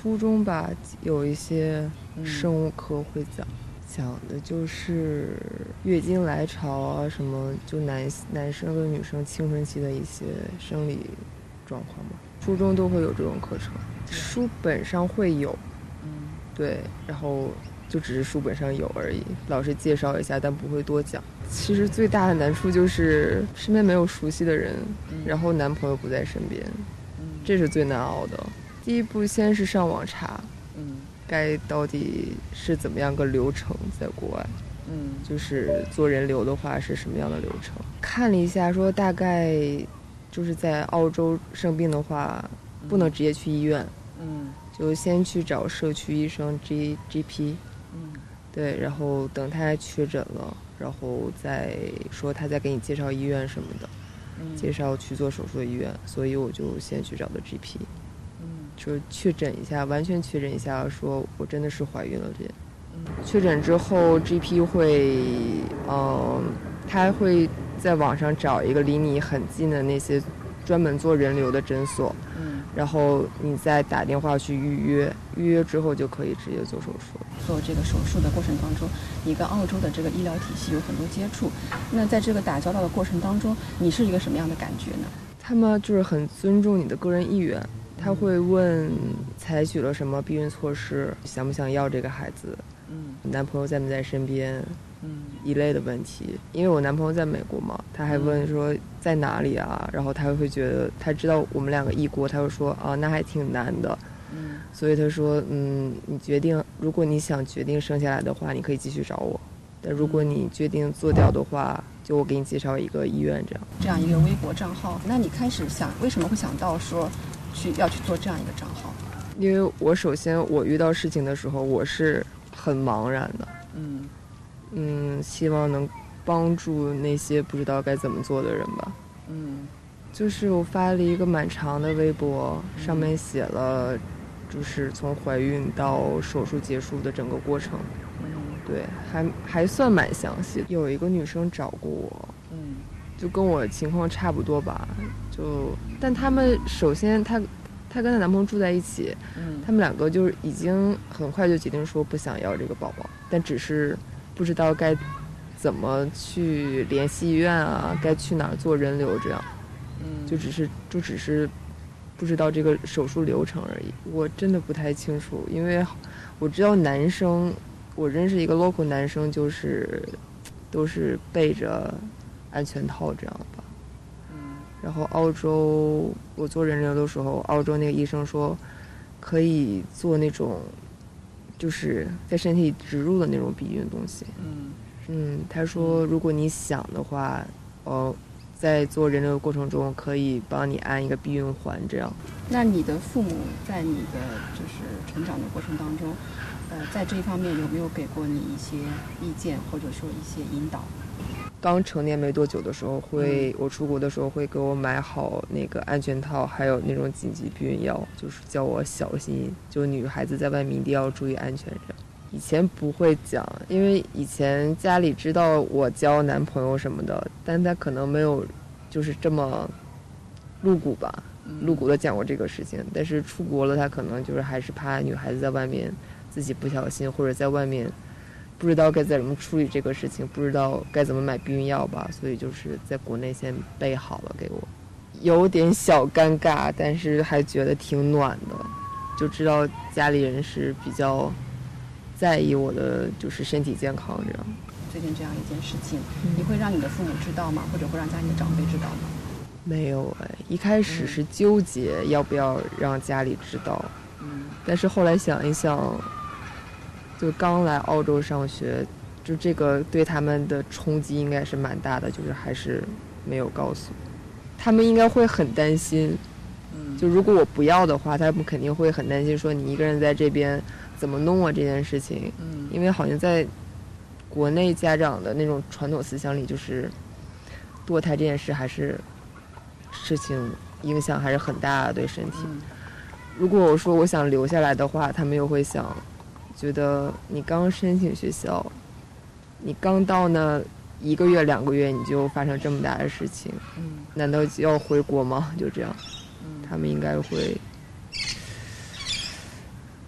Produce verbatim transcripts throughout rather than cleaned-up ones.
初中吧，有一些生物课会讲，讲的就是月经来潮啊，什么就男男生跟女生青春期的一些生理状况嘛。初中都会有这种课程，书本上会有，嗯，对，然后就只是书本上有而已，老师介绍一下，但不会多讲。其实最大的难处就是身边没有熟悉的人，然后男朋友不在身边，这是最难熬的。第一步先是上网查，嗯，该到底是怎么样个流程在国外，嗯，就是做人流的话是什么样的流程。看了一下说大概就是在澳洲生病的话，不能直接去医院，嗯，就先去找社区医生 G GP， 嗯，对，然后等他确诊了，然后再说他再给你介绍医院什么的，嗯，介绍去做手术的医院，所以我就先去找的 G P， 嗯，就确诊一下，完全确诊一下，说我真的是怀孕了这，嗯，确诊之后 G P 会，嗯，他会在网上找一个离你很近的那些专门做人流的诊所，嗯，然后你再打电话去预约，预约之后就可以直接做手术。 做这个手术的过程当中，你跟澳洲的这个医疗体系有很多接触，那在这个打交道的过程当中，你是一个什么样的感觉呢？ 他们就是很尊重你的个人意愿，他会问采取了什么避孕措施，想不想要这个孩子，嗯，男朋友在不在身边，嗯，一类的问题。因为我男朋友在美国嘛，他还问说在哪里啊，然后他会觉得他知道我们两个异国，他会说啊那还挺难的，嗯，所以他说嗯你决定，如果你想决定生下来的话，你可以继续找我，但如果你决定做掉的话，就我给你介绍一个医院，这样这样一个微博账号。那你开始想为什么会想到说去要去做这样一个账号？ 因为我首先我遇到事情的时候我是很茫然的，嗯嗯，希望能帮助那些不知道该怎么做的人吧。嗯，就是我发了一个蛮长的微博，上面写了就是从怀孕到手术结束的整个过程。嗯，对，还还算蛮详细。有一个女生找过我，嗯，就跟我情况差不多吧，就但他们首先她她跟她男朋友住在一起，嗯，他们两个就是已经很快就决定说不想要这个宝宝，但只是不知道该怎么去联系医院啊，该去哪儿做人流，这样，嗯，就只是就只是不知道这个手术流程而已。我真的不太清楚，因为我知道男生，我认识一个 local 男生，就是都是背着安全套这样吧。嗯，然后澳洲我做人流的时候，澳洲那个医生说可以做那种就是在身体植入的那种避孕东西。嗯嗯，他说如果你想的话，哦，在做人流的过程中可以帮你安一个避孕环，这样。 那你的父母在你的就是成长的过程当中，呃，在这一方面有没有给过你一些意见或者说一些引导？ 刚成年没多久的时候会、嗯、我出国的时候会给我买好那个安全套，还有那种紧急避孕药，就是叫我小心，就女孩子在外面一定要注意安全这样。以前不会讲，因为以前家里知道我交男朋友什么的，但他可能没有就是这么露骨吧，露骨的讲过这个事情。但是出国了，他可能就是还是怕女孩子在外面自己不小心，或者在外面不知道该怎么处理这个事情，不知道该怎么买避孕药吧，所以就是在国内先备好了给我。有点小尴尬，但是还觉得挺暖的，就知道家里人是比较在意我的就是身体健康这样。 最近这样一件事情、嗯、你会让你的父母知道吗？或者会让家里的长辈知道吗？ 没有哎，一开始是纠结要不要让家里知道，嗯，但是后来想一想，就刚来澳洲上学，就这个对他们的冲击应该是蛮大的，就是还是没有告诉他们，应该会很担心，嗯，就如果我不要的话，他们肯定会很担心，说你一个人在这边怎么弄啊这件事情，嗯，因为好像在国内家长的那种传统思想里，就是堕胎这件事还是事情影响还是很大的对身体、嗯、如果我说我想留下来的话，他们又会想觉得你刚申请学校，你刚到那一个月两个月你就发生这么大的事情、嗯、难道就要回国吗？就这样、嗯、他们应该会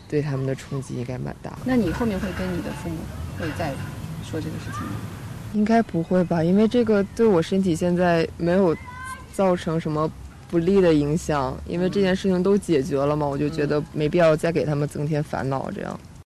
对他们的冲击应该蛮大。 那你后面会跟你的父母会再说这个事情吗？ 应该不会吧，因为这个对我身体现在没有造成什么不利的影响，因为这件事情都解决了嘛，我就觉得没必要再给他们增添烦恼这样。